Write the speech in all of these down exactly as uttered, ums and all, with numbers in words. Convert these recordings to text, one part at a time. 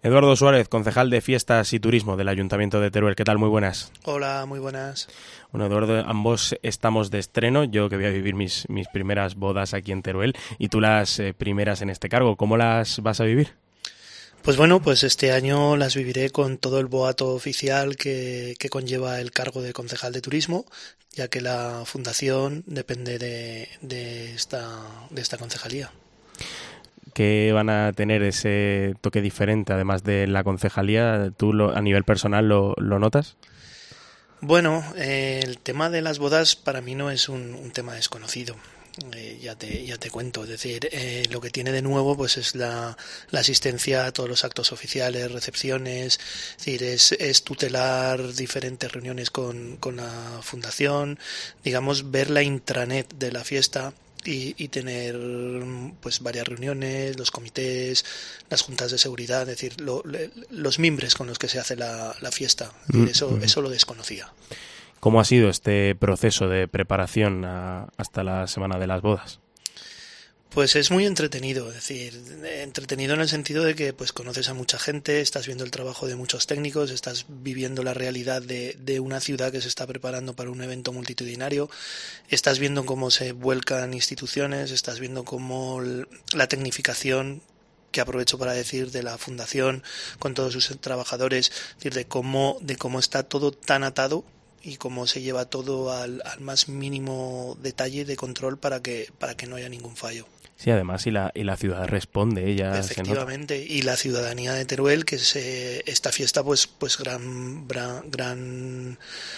Eduardo Suárez, concejal de Fiestas y Turismo del Ayuntamiento de Teruel. ¿Qué tal? Muy buenas. Hola, muy buenas. Bueno, Eduardo, ambos estamos de estreno. Yo que voy a vivir mis, mis primeras bodas aquí en Teruel y tú las eh, primeras en este cargo. ¿Cómo las vas a vivir? Pues bueno, pues este año las viviré con todo el boato oficial que, que conlleva el cargo de concejal de turismo, ya que la fundación depende de, de, esta, de esta concejalía. ¿Qué van a tener ese toque diferente, además de la concejalía? ¿Tú lo, a nivel personal lo, lo notas? Bueno, eh, el tema de las bodas para mí no es un, un tema desconocido. Eh, ya te ya te cuento, es decir, eh, lo que tiene de nuevo pues es la, la asistencia a todos los actos oficiales, recepciones, es decir, es, es tutelar diferentes reuniones con, con la fundación, digamos, ver la intranet de la fiesta y, y tener pues varias reuniones, los comités, las juntas de seguridad, es decir, lo, le, los mimbres con los que se hace la, la fiesta, es decir, eso, eso lo desconocía. ¿Cómo ha sido este proceso de preparación a, hasta la semana de las bodas? Pues es muy entretenido, es decir, entretenido en el sentido de que pues conoces a mucha gente, estás viendo el trabajo de muchos técnicos, estás viviendo la realidad de, de una ciudad que se está preparando para un evento multitudinario, estás viendo cómo se vuelcan instituciones, estás viendo cómo la tecnificación, que aprovecho para decir, de la fundación con todos sus trabajadores, es decir, de cómo, de cómo está todo tan atado y cómo se lleva todo al, al más mínimo detalle de control para que para que no haya ningún fallo. Sí, además, y la, y la ciudad responde, ella efectivamente, y la ciudadanía de Teruel, que es eh, esta fiesta, pues pues gran gran gran,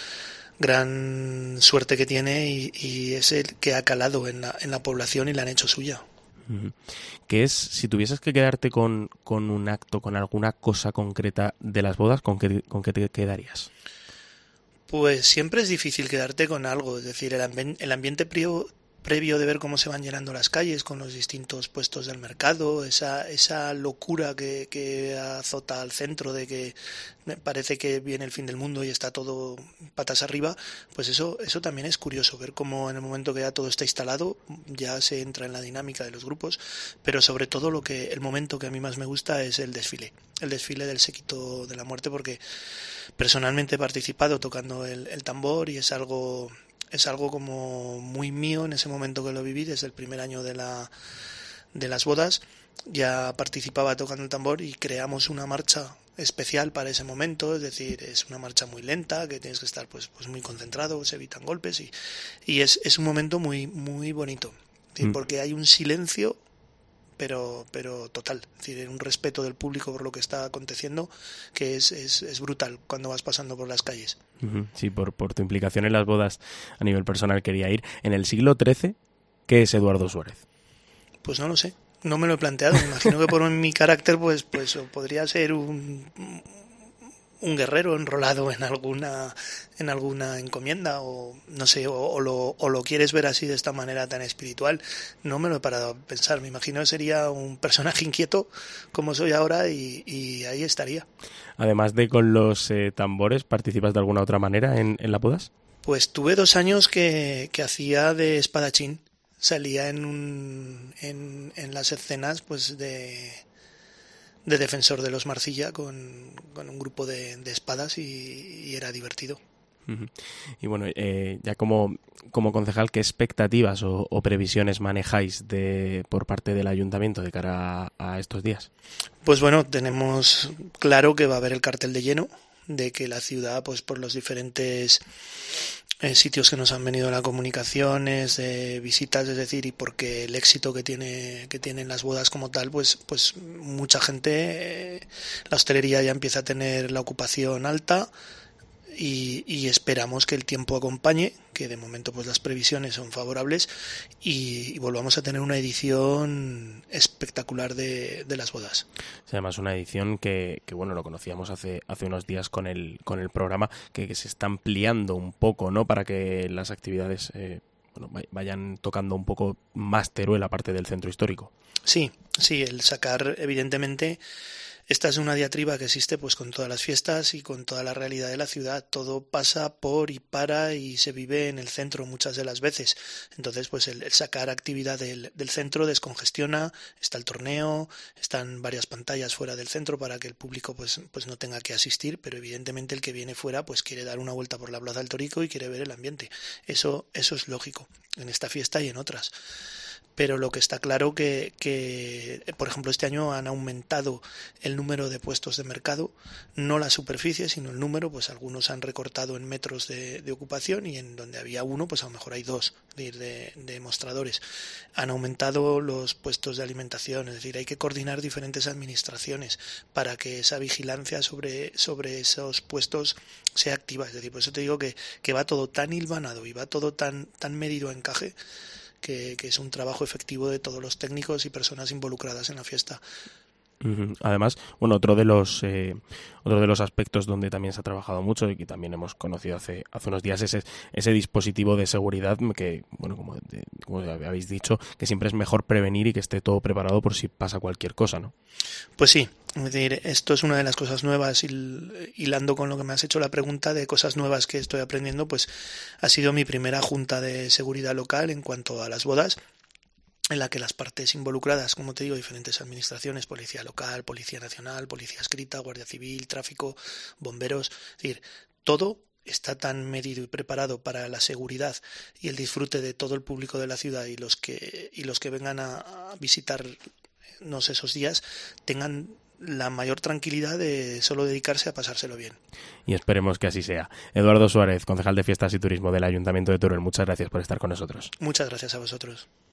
gran suerte que tiene y, y es el que ha calado en la, en la población y la han hecho suya. Uh-huh. ¿Qué es, si tuvieses que quedarte con, con un acto, con alguna cosa concreta de las bodas, ¿con qué, con qué te quedarías? Pues siempre es difícil quedarte con algo, es decir, el, ambi- el ambiente previo, previo de ver cómo se van llenando las calles con los distintos puestos del mercado, esa, esa locura que, que azota al centro de que parece que viene el fin del mundo y está todo patas arriba, pues eso, eso también es curioso, ver cómo en el momento que ya todo está instalado ya se entra en la dinámica de los grupos, pero sobre todo lo que el momento que a mí más me gusta es el desfile, el desfile del séquito de la muerte, porque personalmente he participado tocando el, el tambor y es algo es algo como muy mío en ese momento que lo viví desde el primer año de la de las bodas. Ya participaba tocando el tambor y creamos una marcha especial para ese momento, es decir, es una marcha muy lenta que tienes que estar pues pues muy concentrado, se evitan golpes y, y es, es un momento muy muy bonito, ¿sí? Porque hay un silencio pero pero total, es decir, un respeto del público por lo que está aconteciendo que es, es, es brutal cuando vas pasando por las calles. Uh-huh. Sí, por, por tu implicación en las bodas a nivel personal quería ir. En el siglo trece, ¿qué es Eduardo Suárez? Pues no lo sé, no me lo he planteado, me imagino que por mi carácter pues, pues podría ser un... un guerrero enrolado en alguna en alguna encomienda o no sé, o, o, lo, o lo quieres ver así de esta manera tan espiritual, no me lo he parado a pensar, me imagino que sería un personaje inquieto como soy ahora y, y ahí estaría. Además de con los eh, tambores, ¿participas de alguna otra manera en, en las bodas? Pues tuve dos años que, que hacía de espadachín, salía en un en, en las escenas pues de de defensor de los Marcilla con, con un grupo de, de espadas y, y era divertido. Uh-huh. Y bueno, eh, ya como, como concejal, ¿qué expectativas o, o previsiones manejáis de por parte del ayuntamiento de cara a, a estos días? Pues bueno, tenemos claro que va a haber el cartel de lleno, de que la ciudad, pues por los diferentes eh, sitios que nos han venido las comunicaciones, de visitas, es decir, y porque el éxito que tiene que tienen las bodas como tal, pues pues mucha gente, eh, la hostelería ya empieza a tener la ocupación alta. Y, y esperamos que el tiempo acompañe, que de momento pues las previsiones son favorables y, y volvamos a tener una edición espectacular de, de las bodas. Sí, además una edición que, que bueno, lo conocíamos hace hace unos días con el con el programa, que, que se está ampliando un poco, ¿no? Para que las actividades eh, bueno, vayan tocando un poco más Teruel aparte del centro histórico. Sí, sí, el sacar evidentemente esta es una diatriba que existe pues con todas las fiestas y con toda la realidad de la ciudad. Todo pasa por y para y se vive en el centro muchas de las veces. Entonces, pues el, el sacar actividad del, del centro descongestiona, está el torneo, están varias pantallas fuera del centro para que el público pues, pues no tenga que asistir, pero evidentemente el que viene fuera pues quiere dar una vuelta por la Plaza del Torico y quiere ver el ambiente. Eso, eso es lógico en esta fiesta y en otras. Pero lo que está claro que, que, por ejemplo, este año han aumentado el número de puestos de mercado, no la superficie, sino el número, pues algunos han recortado en metros de, de ocupación y en donde había uno, pues a lo mejor hay dos de, de, de mostradores. Han aumentado los puestos de alimentación, es decir, hay que coordinar diferentes administraciones para que esa vigilancia sobre, sobre esos puestos sea activa. Es decir, por eso te digo que, que va todo tan hilvanado y va todo tan, tan medido a encaje, Que, que es un trabajo efectivo de todos los técnicos y personas involucradas en la fiesta. Además, bueno, otro de los eh, otro de los aspectos donde también se ha trabajado mucho y que también hemos conocido hace hace unos días es ese, ese dispositivo de seguridad que, bueno, como, de, como habéis dicho, que siempre es mejor prevenir y que esté todo preparado por si pasa cualquier cosa, ¿no? Pues sí, es decir, esto es una de las cosas nuevas, hilando con lo que me has hecho la pregunta de cosas nuevas que estoy aprendiendo, pues ha sido mi primera junta de seguridad local en cuanto a las bodas, en la que las partes involucradas, como te digo, diferentes administraciones, policía local, policía nacional, policía escrita, guardia civil, tráfico, bomberos, es decir, todo está tan medido y preparado para la seguridad y el disfrute de todo el público de la ciudad y los que y los que vengan a, a visitarnos esos días tengan la mayor tranquilidad de solo dedicarse a pasárselo bien. Y esperemos que así sea. Eduardo Suárez, concejal de Fiestas y Turismo del Ayuntamiento de Teruel, muchas gracias por estar con nosotros. Muchas gracias a vosotros.